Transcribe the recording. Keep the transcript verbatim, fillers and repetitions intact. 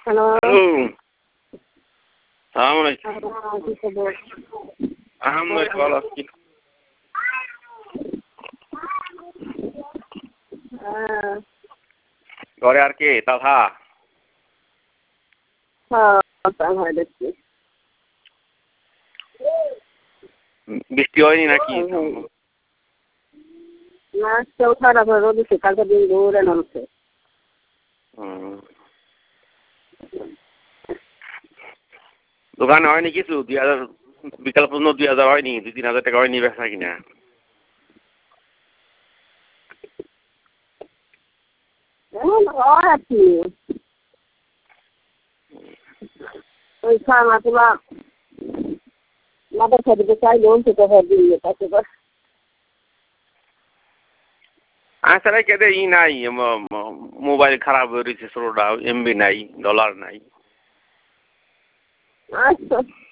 Hello. সালাম আলাইকুম। আলহামদুলিল্লাহ ভালো আছি। ঘরে আর কে তাহা? বৃষ্টি হয়নি নাকি? না কেউ খারাপ হয়ে রোদিছে কালকে দিন ঘুরে নামছে। দোকানে হয়নি কিছু দুই হাজার বিকাল পর্যন্ত দুই হাজার হয়নি দুই তিন হাজার টাকা হয়নি বেচা কিনা? হয় আর কি ওই খানা তোলা মাথার সাথে চাইলে উনতে টাকা দিয়ে তাকে আসলে কেটে ই নাই মোবাইল খারাপ হয়ে রয়েছে ষোলোটা এমবি নাই ডলার নাই। আচ্ছা